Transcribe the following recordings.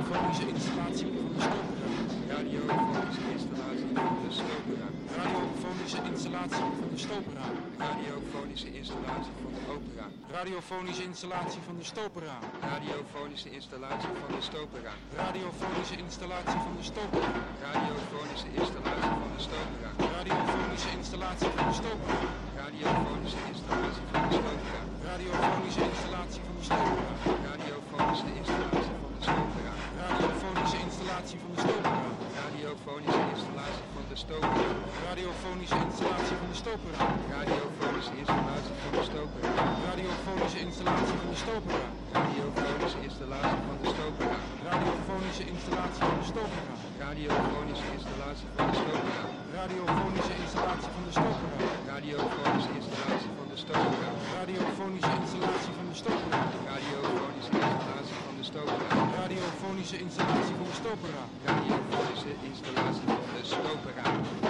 Radiofonische installatie van de Stopera. Radiofonische installatie van de Stopera. Radiofonische installatie van de Stopera. Radiofonische installatie van de opera. Radiofonische installatie van de Stopera. Radiofonische installatie van de Stopera. Radiofonische installatie van de Stopera. Radiofonische installatie van de Stopera. Radiofonische installatie van de Stopera. Radiofonische installatie van de Stopera. Radiofonische installatie van de Stopera. Radiofonische installatie van de Stopera. Radiofonische installatie van de Stopera. Radiofonische installatie van de Stopera. Radiofonische installatie van de Stopera. Radiofonische installatie van de Stopera. Radiofonische installatie van de Stopera. Radiofonische installatie van de Stopera. Radiofonische installatie van de Stopera. Radiofonische installatie van de Stopera. Radiofonische installatie van de Stopera. Radiofonische installatie van de Stopera. Radiofonische installatie van de Stopera. Radiofonische installatie van de Stopera. Radiofonische installatie van de Stopera. Radiofonische installatie van de Stopera.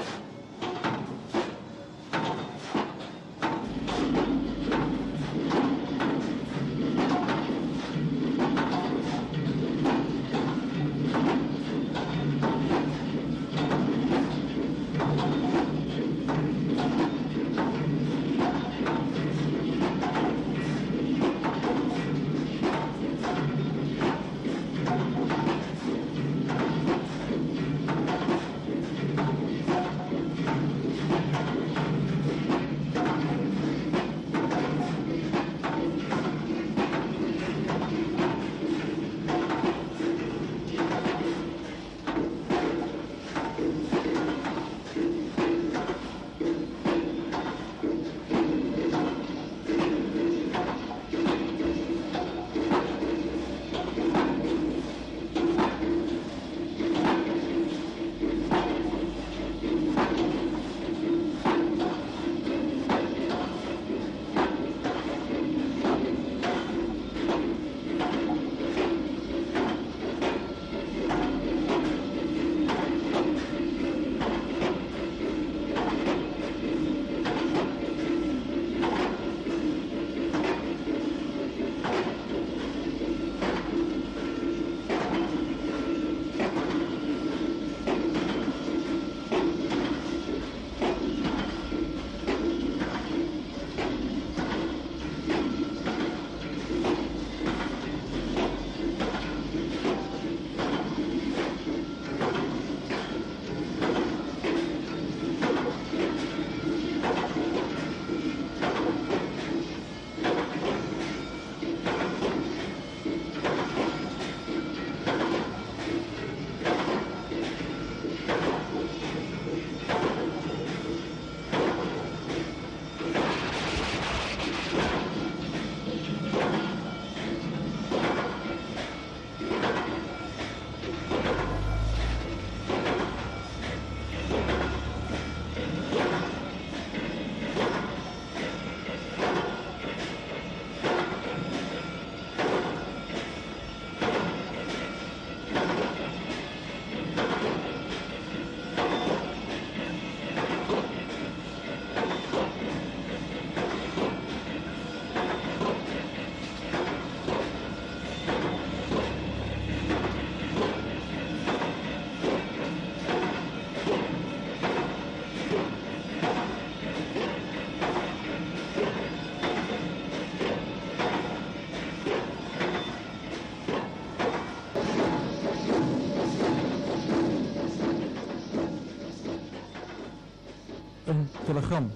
Een telegram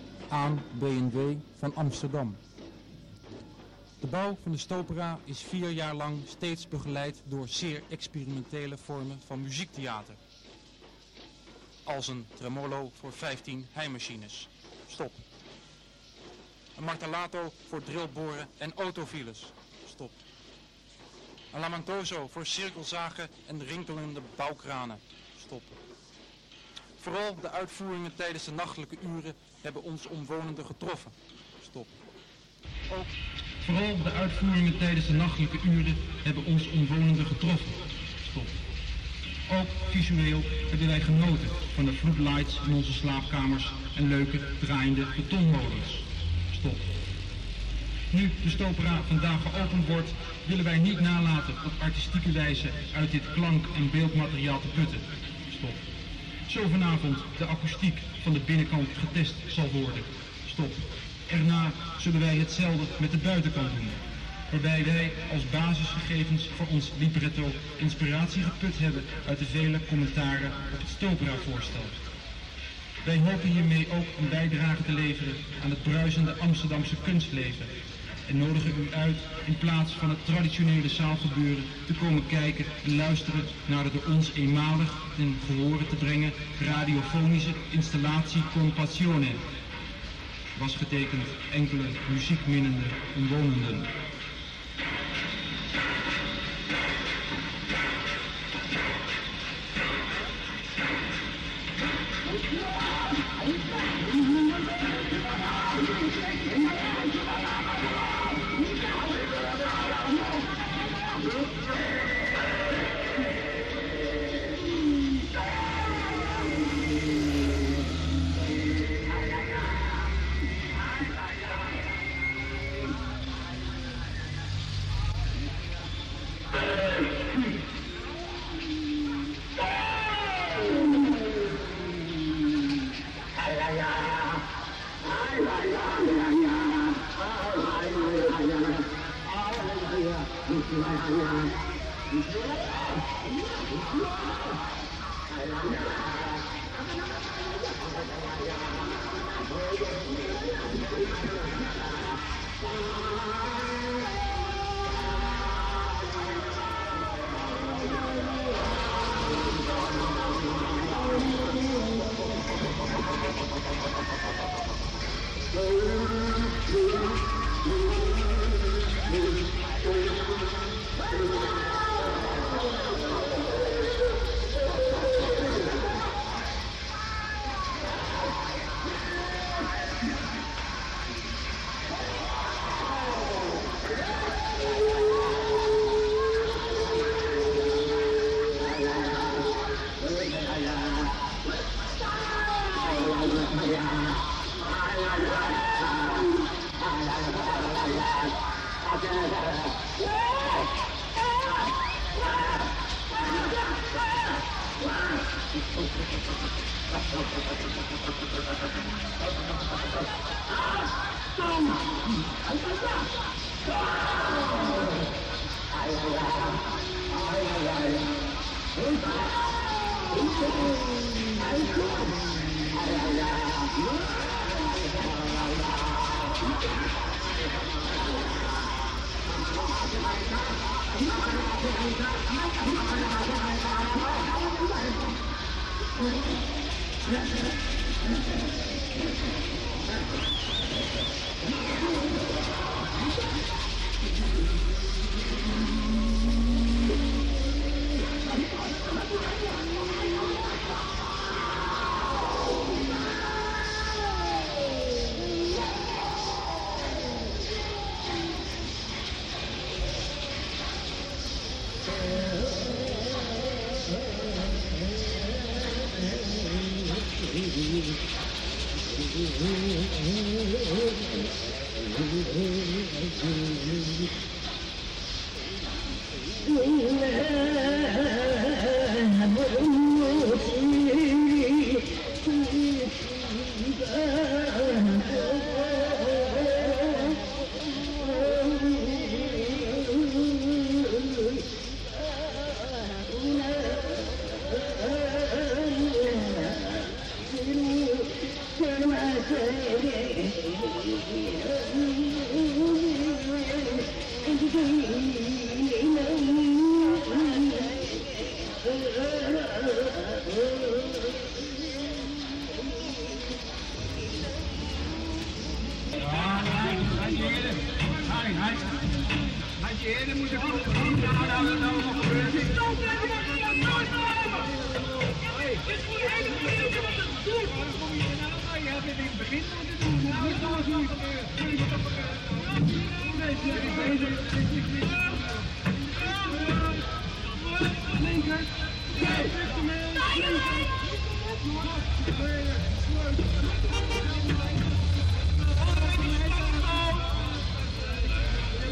aan B&W van Amsterdam. De bouw van de Stopera is 4 jaar lang steeds begeleid door zeer experimentele vormen van muziektheater. Als een tremolo voor 15 heimachines. Stop. Een martellato voor drillboren en autofiles. Stop. Een lamantoso voor cirkelzagen en rinkelende bouwkranen. Stop. Vooral de uitvoeringen tijdens de nachtelijke uren hebben ons omwonenden getroffen. Stop. Ook vooral de uitvoeringen tijdens de nachtelijke uren hebben ons omwonenden getroffen. Stop. Ook visueel hebben wij genoten van de floodlights in onze slaapkamers en leuke draaiende betonmolens. Stop. Nu de Stopera vandaag geopend wordt, willen wij niet nalaten op artistieke wijze uit dit klank- en beeldmateriaal te putten. Stop. Zo vanavond de akoestiek van de binnenkant getest zal worden. Stop. Erna zullen wij hetzelfde met de buitenkant doen, waarbij wij als basisgegevens voor ons libretto inspiratie geput hebben uit de vele commentaren op het Stopera-voorstel. Wij hopen hiermee ook een bijdrage te leveren aan het bruisende Amsterdamse kunstleven en nodigen u uit in plaats van het traditionele zaalgebeuren te komen kijken en luisteren naar de door ons eenmalig ten gehore te brengen radiofonische installatie Compassione. Was getekend enkele muziekminnende omwonenden.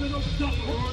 het op het dak hoor.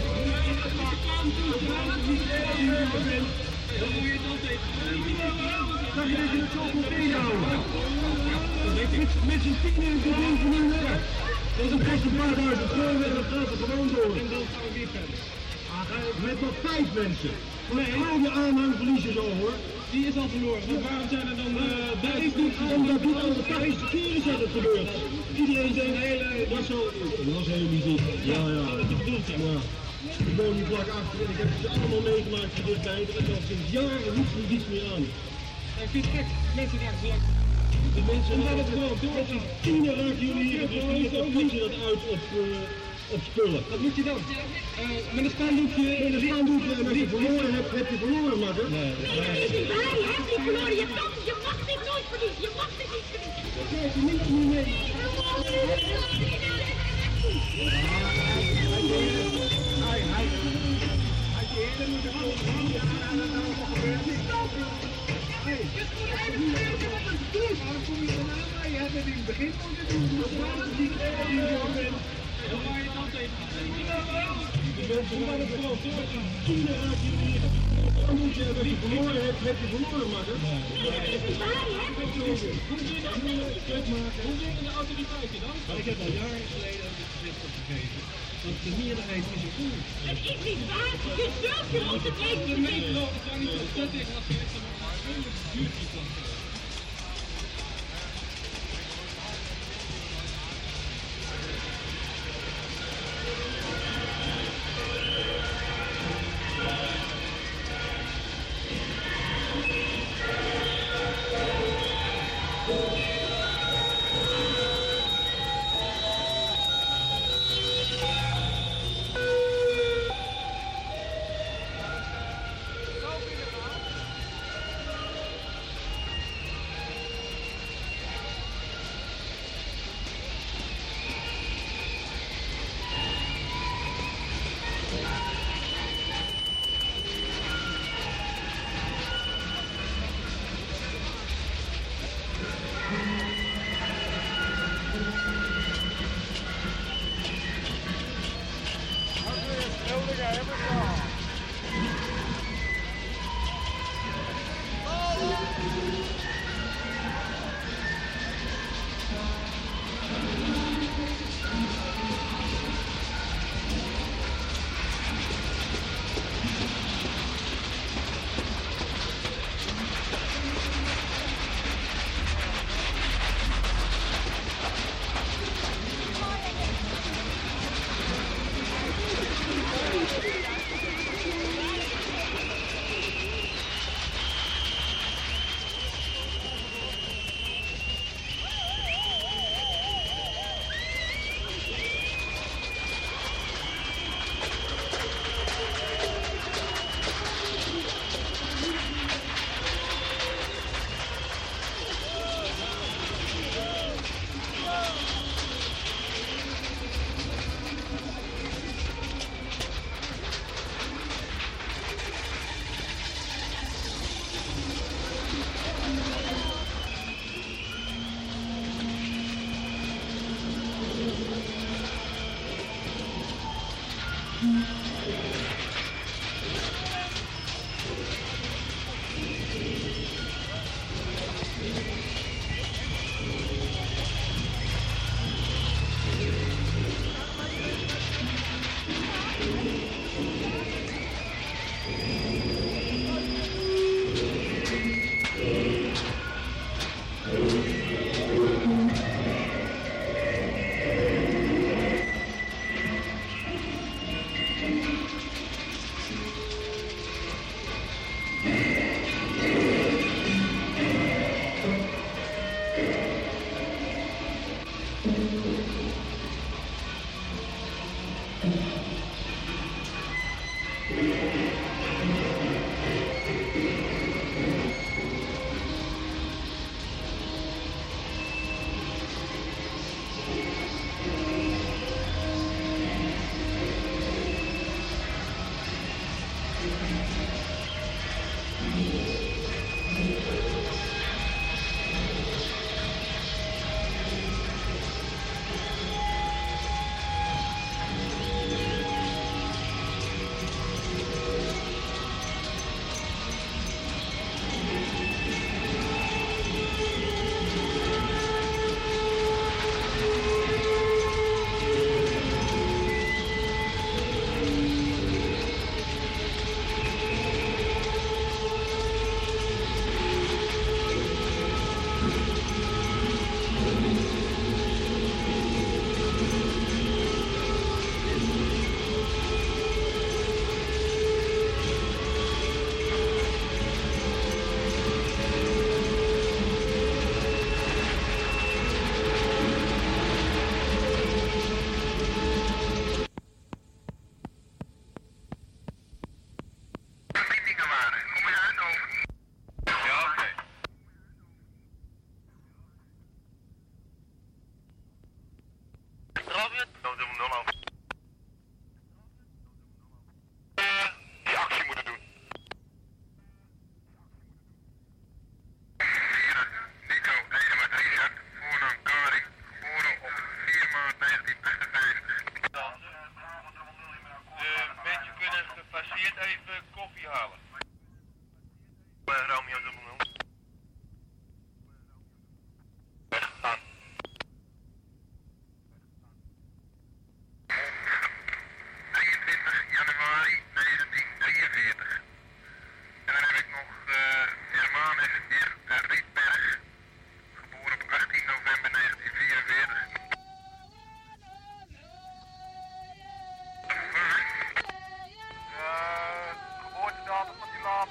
Dan moet je het altijd. Zag je dat je het zo moet tegenhouden? Met z'n tienen en z'n minuten. Dat kost een paar duizend euro en dat gaat er gewoon door. En dan gaan we weer verder. Met nog 5 mensen. Nee, al je aanhang verliezen zo hoor. Die is al verloren. Maar waarom zijn er dan dat is niet omdat dit al de 50 keer is dat het gebeurt. Iedereen zegt hele. Dat is heel muziek. Ja. Dat is bedoeld, ja. Ik woon hier vlak achter en ik heb ze allemaal meegemaakt hier dichtbij. Er is al sinds jaren niets meer aan. En ik vind het echt, mensen raken zo lang. De mensen omdat het gewoon door. 10 raken jullie hier geïnteresseerd en fietsen dat uit op spullen. Wat moet je dan? Met een spandoekje. Met een spandoekje en als je verloren hebt, heb je verloren, makker. Nee, dat is niet waar. Je hebt niet verloren. Je mag dit nooit verliezen. Je mag dit niet verliezen. Dat krijg je niet mee. Als je eerder moet komen, je hebt het in het begin moeten doen. Dan ga je het altijd. De mensen gaan het gewoon door. 10 raak je hier. Dan moet je, als je verloren hebt, heb je verloren, makker. Hoe denken de autoriteiten dan? Ik heb al jaren geleden een gezegd opgegeven. Want de meerderheid is er voor. Het is niet waar. Je zult je op het eten De meerderheid is daar niet op zet tegen als je het maar duurt niet dan.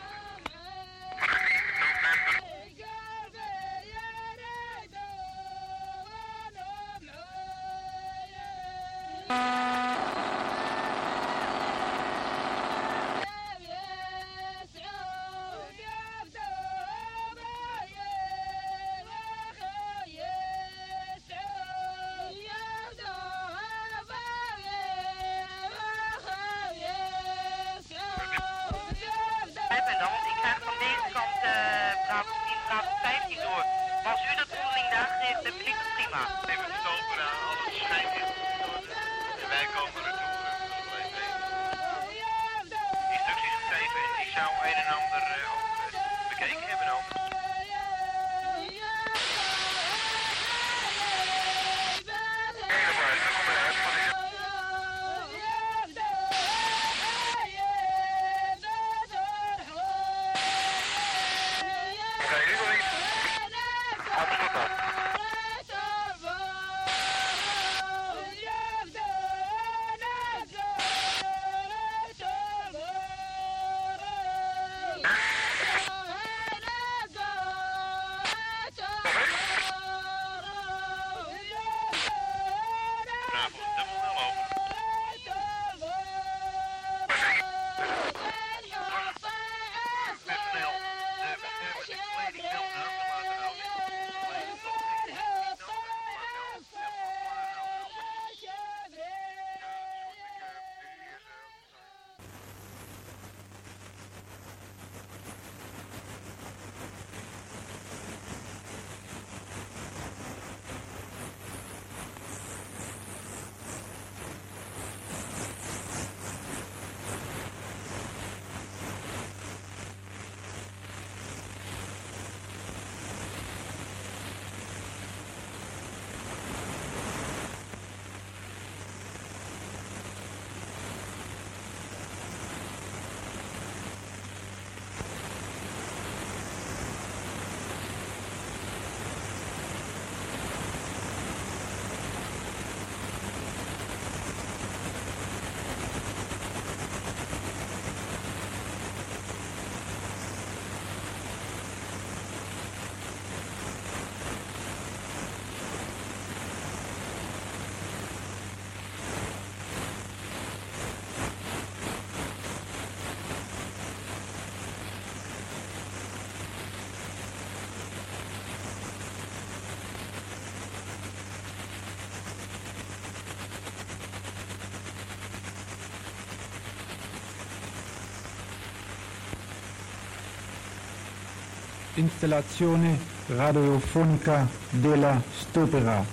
Installazione radiofonica della Stopera.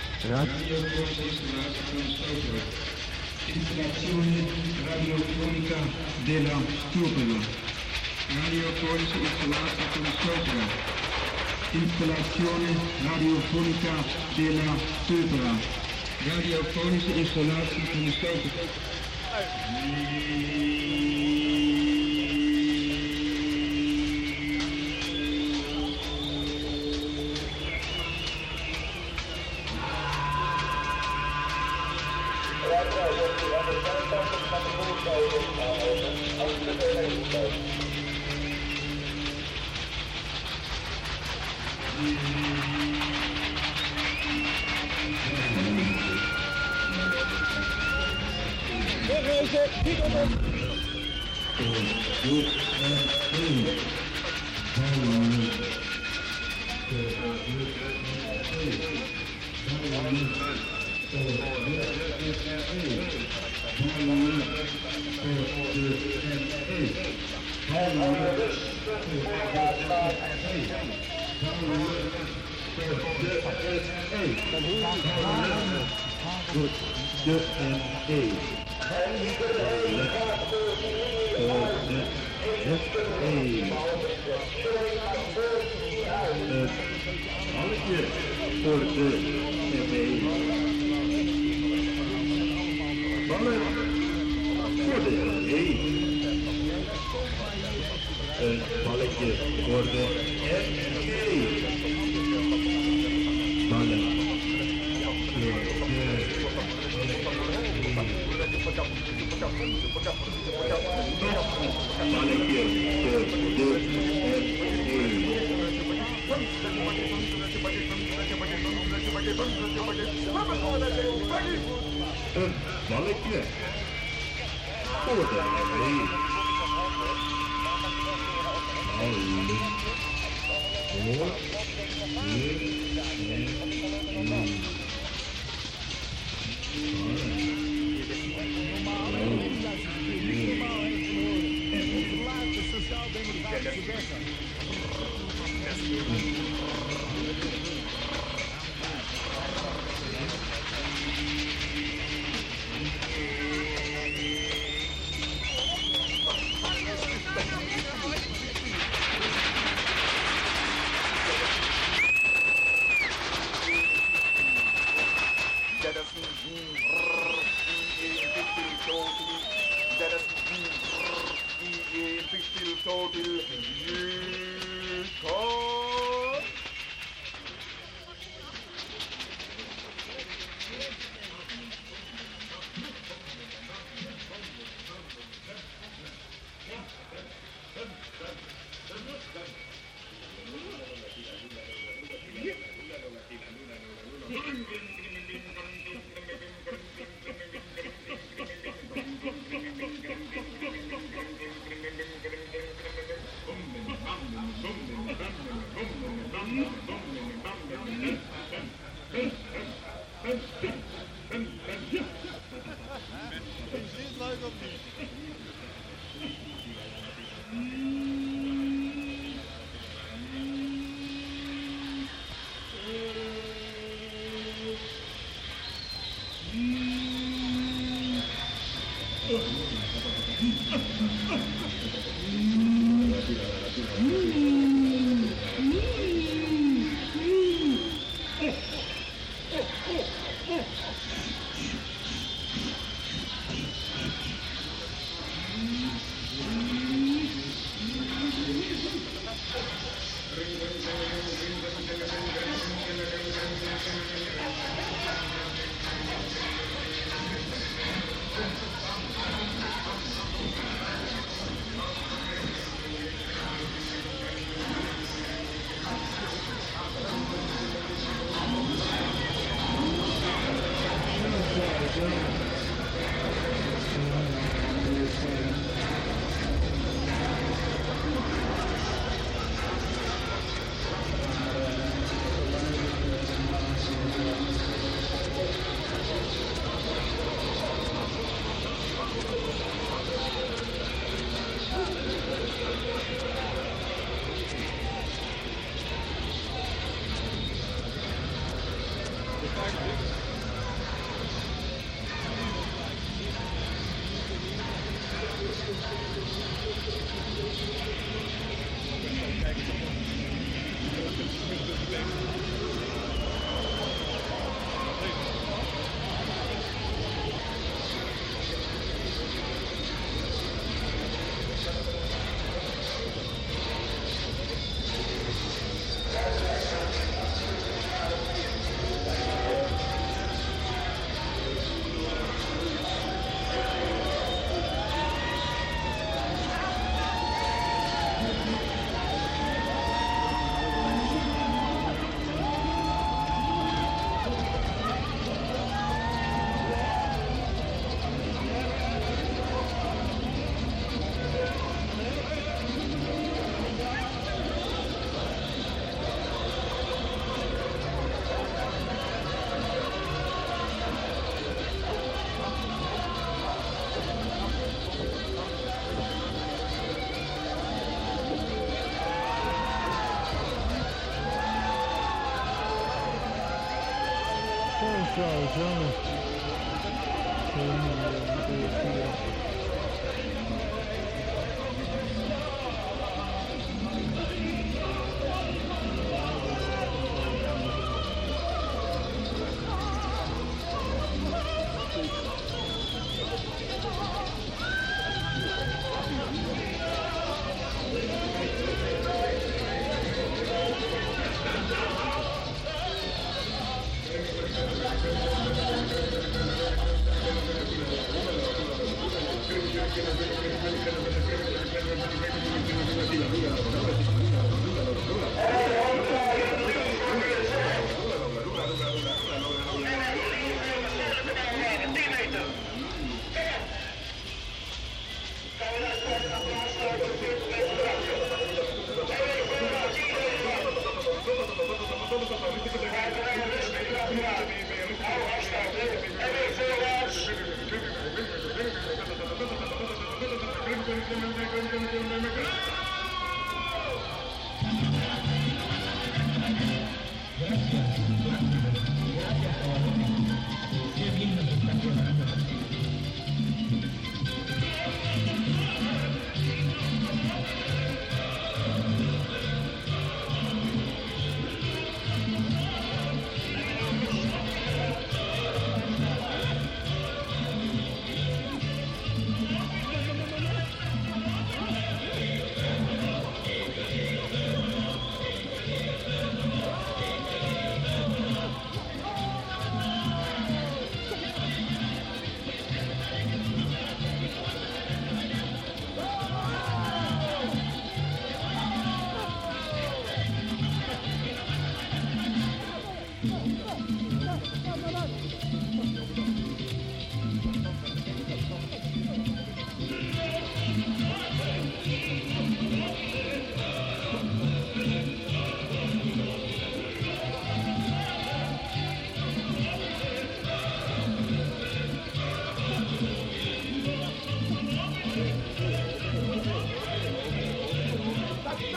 Installazione radiofonica della Stopera. Radiofonische installatie van de Stopera. Installazione radiofonica della Stopera. Radiofonische installatie van de Stopera. Balletje een balkje. Voor de referee.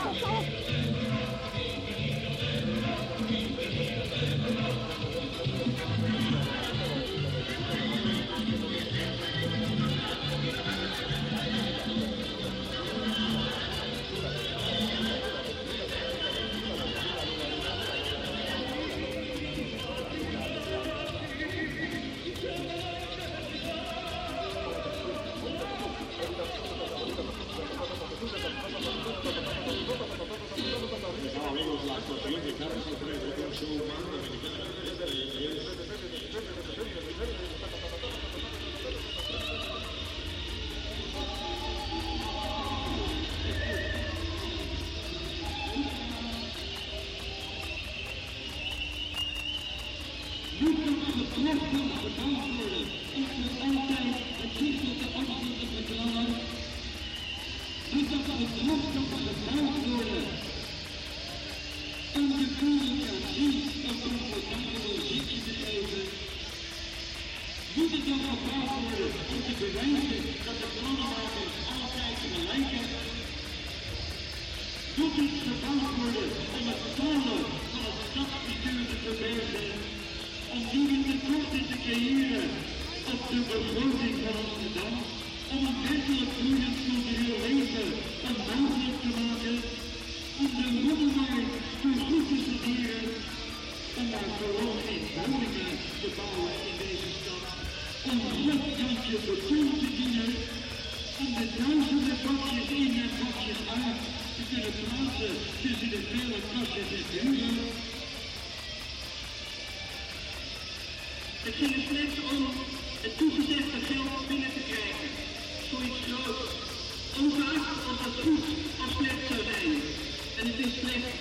Het ging er slechts om het toegezegde geld binnen te krijgen. Zoiets groots. Ongeacht of dat goed of slecht zou zijn. En het is slecht.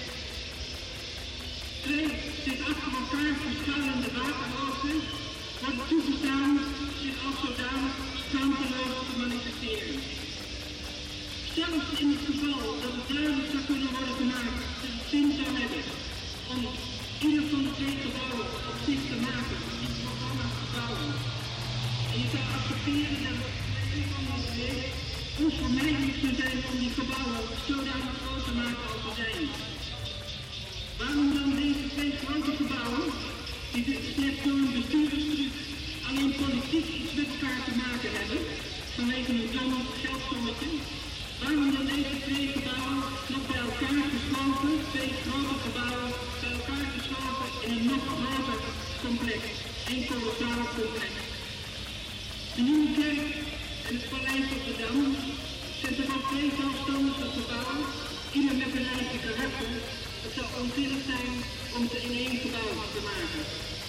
2 zich achter elkaar verschuilende waterhoofden wordt toegestaan zich als zodanig schaamteloos te manifesteren. Zelfs in het geval dat het duidelijk zou kunnen worden gemaakt dat het zin zou hebben om ieder van de 2 gebouwen op zich te maken, iets van allemaal gebouwen. En je zou accepteren dat het een van de 2 onvermijdelijk zou zijn om die gebouwen zodanig groot te maken als ze zijn. Waarom dan deze 2 grote gebouwen, die slechts door een bestuurderstruc alleen politiek iets met elkaar te maken hebben, vanwege een dom geldsommetje? Waarom dan deze 2 gebouwen nog bij elkaar gesloten, 2 grote gebouwen bij elkaar gesloten in een nog groter complex, een kolossaal complex? De Nieuwe Kerk en het Paleis op de Dam zijn toch al 2 zelfstandige gebouwen, ieder met een eigen karakter. Het zou onzinnig zijn om ze in één gebouw te maken.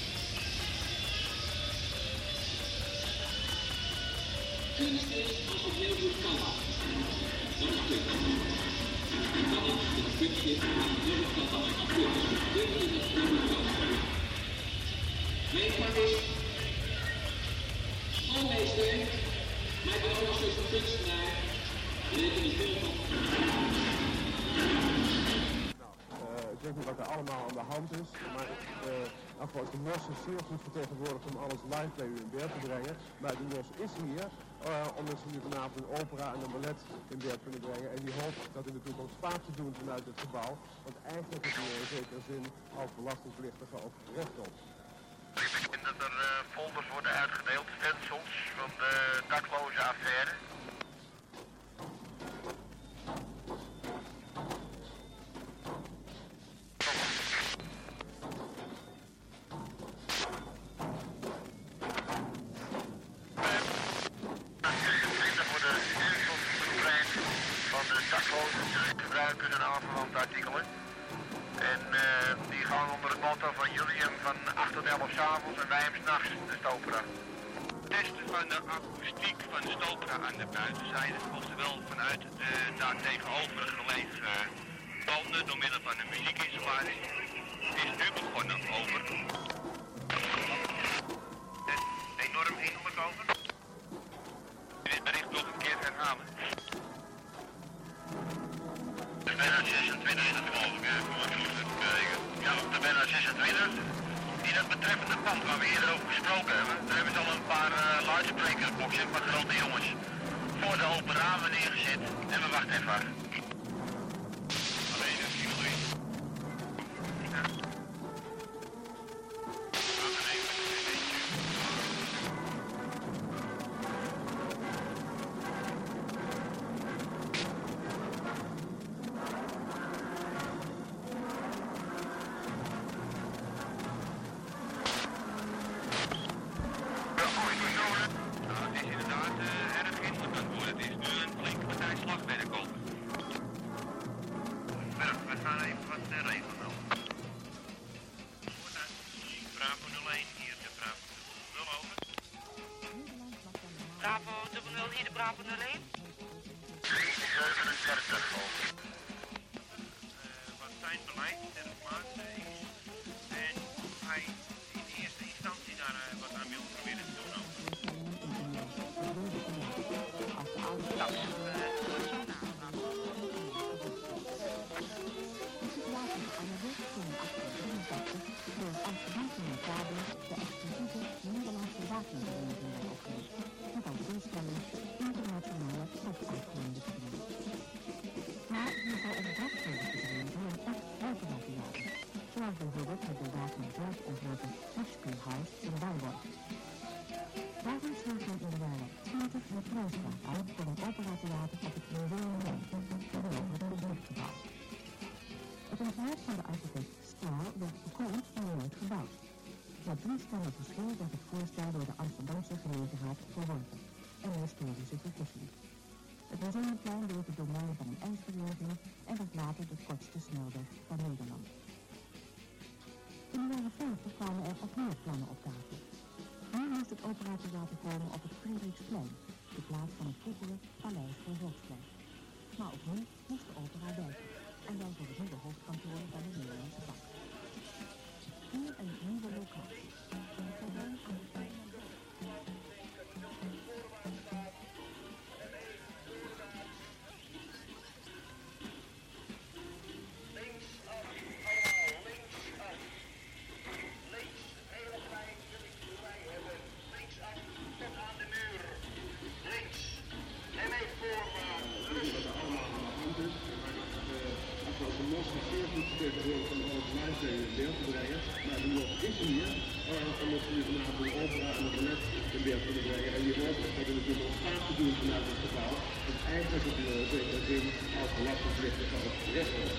Kunst is als het heel goed kan. Dat is kunst. Dat is het kunstje, dus het kan dan als kunst. Dit is het heel goed kan. Mijn vak is schoolmeester, maar ik ben ook nog steeds een kunstenaar. Weet er niet veel van. Ik weet niet wat er allemaal aan de hand is, maar de NOS is zeer goed vertegenwoordigd om alles live bij u in beeld te brengen. Maar de NOS is hier, omdat ze nu vanavond een opera en een ballet in beeld kunnen brengen. En die hoopt dat in de toekomst vaak te doen vanuit het gebouw, want eigenlijk is er in zekere zin als belastingplichtige ook recht op. Ik vind dat er folders worden uitgedeeld, stencils van de dakloze affaire. Gebruiken en aanverwante artikelen. En die gaan onder het motto van Julium van 8 tot 11 s'avonds en wij hem s'nachts, de Stopera. Testen van de akoestiek van de Stopera aan de buitenzijde, oftewel vanuit de daar tegenover gelegen banden door middel van een muziekinsulatie, is nu begonnen over. Enorm innerlijk over. Dit bericht nog een keer herhalen. De bijna 26 is het geloof ik, ja, op de bijna 26. In het betreffende pand waar we eerder over gesproken hebben, daar hebben ze al een paar luidsprekersboxen van grote jongens voor de open ramen neergezet en we wachten even af. gaan even wat regelen nou. Bravo 01, hier de Bravo 0 over. Bravo 00, hier de Bravo 01. 337 over. Wat zijn beleid ter plaatse is. En hij in eerste instantie daar wat aan wil proberen te doen ook. Zoals bijvoorbeeld het door Datum zelf ontworpen Rescue-huis in Duinborg. Daarom sluit men in de jaren 20 het Trooststraat uit voor een operatheater op het Museum tegenover het luchtgebouw. Het ontwerp van de architect Staal werd voorkomend van nooit gebouwd. Met 3 stemmen verschil werd het voorstel door de Amsterdamse gemeenteraad verworpen en een historische vergissing. Het Museumplein werd het domein van een ijsbeweging en was later de kortste snelweg van Nederland. In de jaren 50 kwamen er opnieuw plannen op tafel. Nu moest het operatheater komen op het Frederiksplein, de plaats van het vroegere Paleis van Volksplein. Maar opnieuw moest de opera wijken en dan voor het nieuwe hoofdkantoor van de Nederlandse Bank. Hier een nieuwe locatie. In het terrein van de Paleis. Tegenwoordig van alles lijstje in beeld te brengen, maar die nog is hier, omdat we vanavond de opera en het ballet in beeld kunnen brengen. En die opera hebben natuurlijk nog vaak te doen vanuit het gebouw, dat eigenlijk het zekere zin als belastingplichtig van het recht wordt.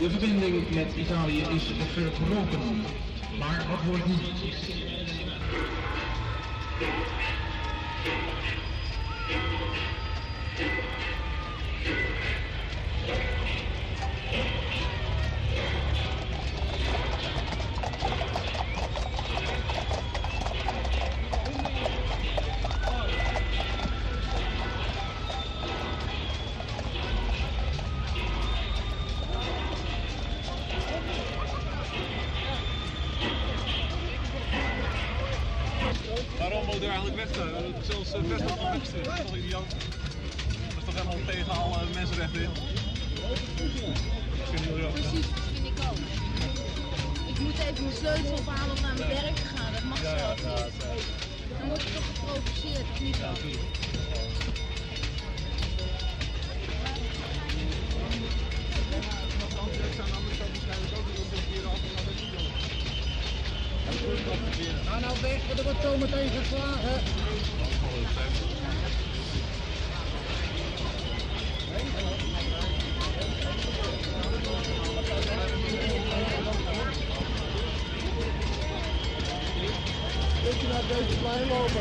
De verbinding met Italië is verbroken. Maar wat wordt nu? Waarom moet er eigenlijk weg zijn? Zelfs best wel weg zijn. Dat is toch idioot? Dat is toch helemaal tegen alle mensenrechten in? Precies, dat vind ik ook. Ik moet even mijn sleutel ophalen om naar mijn werk te gaan. Dat mag zelf niet. Dan word je toch geprovoceerd, of niet zo? Nou weg, want er wordt zo meteen geslagen. Weet je naar deze plein lopen?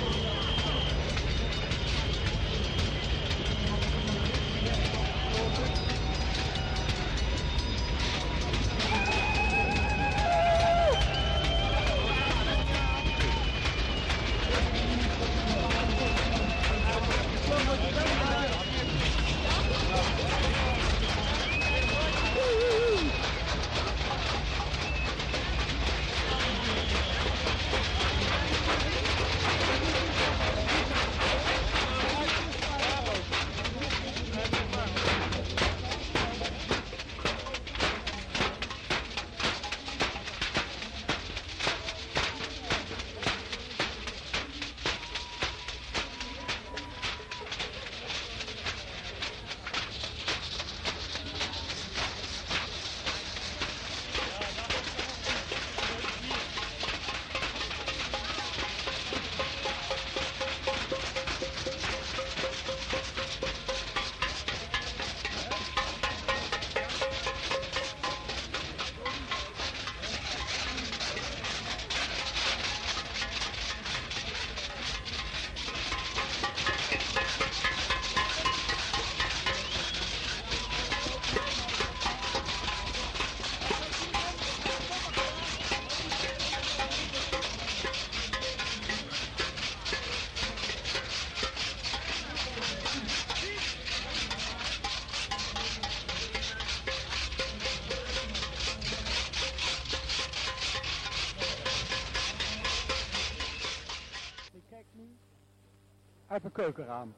Uit mijn keukenraam.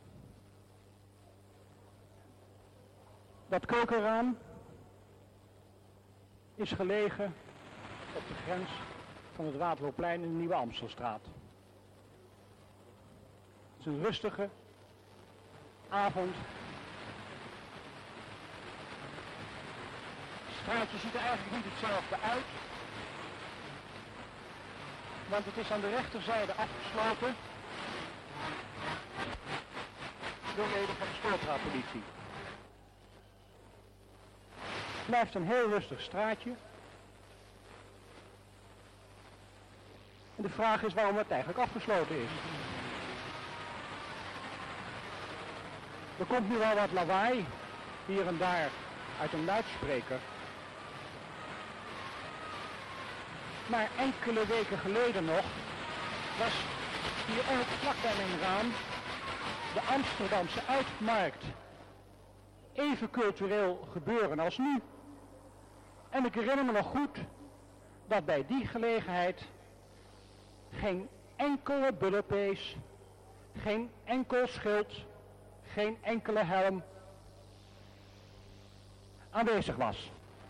Dat keukenraam is gelegen op de grens van het Waterloopplein in de Nieuwe Amstelstraat. Het is een rustige avond. Het straatje ziet er eigenlijk niet hetzelfde uit, want het is aan de rechterzijde afgesloten door leden van de Stopra-politie. Het blijft een heel rustig straatje. En de vraag is waarom het eigenlijk afgesloten is. Er komt nu wel wat lawaai, hier en daar, uit een luidspreker. Maar enkele weken geleden nog was hier ook vlak bij mijn raam de Amsterdamse uitmarkt. Even cultureel gebeuren als nu. En ik herinner me nog goed dat bij die gelegenheid geen enkele bullepees, geen enkel schild, geen enkele helm aanwezig was.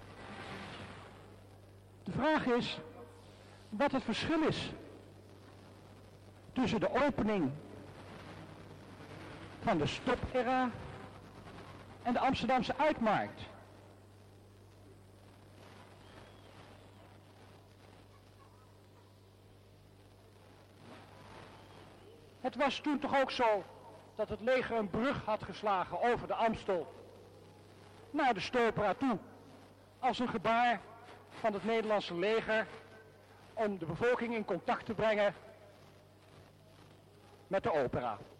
De vraag is wat het verschil is tussen de opening van de stopera en de Amsterdamse uitmarkt. Het was toen toch ook zo dat het leger een brug had geslagen over de Amstel naar de Stopera toe als een gebaar van het Nederlandse leger om de bevolking in contact te brengen met de opera.